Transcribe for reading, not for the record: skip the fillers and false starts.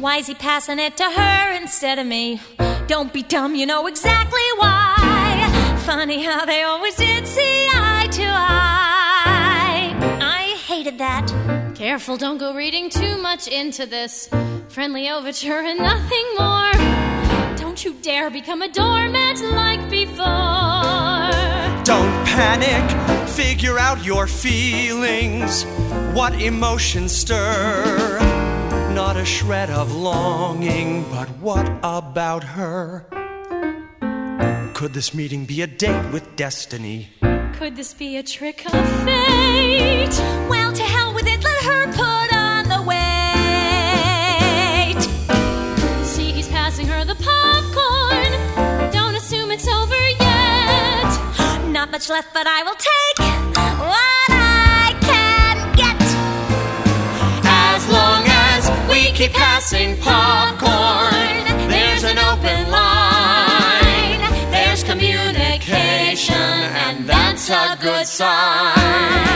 Why is he passing it to her instead of me? Don't be dumb, you know exactly why. Funny how they always did see eye to eye. I hated that. Careful, don't go reading too much into this. Friendly overture and nothing more. Don't you dare become a doormat like before. Don't panic, figure out your feelings. What emotions stir? Not a shred of longing, but what about her? Could this meeting be a date with destiny? Could this be a trick of fate? Well, to hell with it, let her put on the weight. See, he's passing her the popcorn. Don't assume it's over yet. Not much left, but I will take what I can get. As long as we keep passing popcorn, there's an open line, there's communication, and that's a good sign.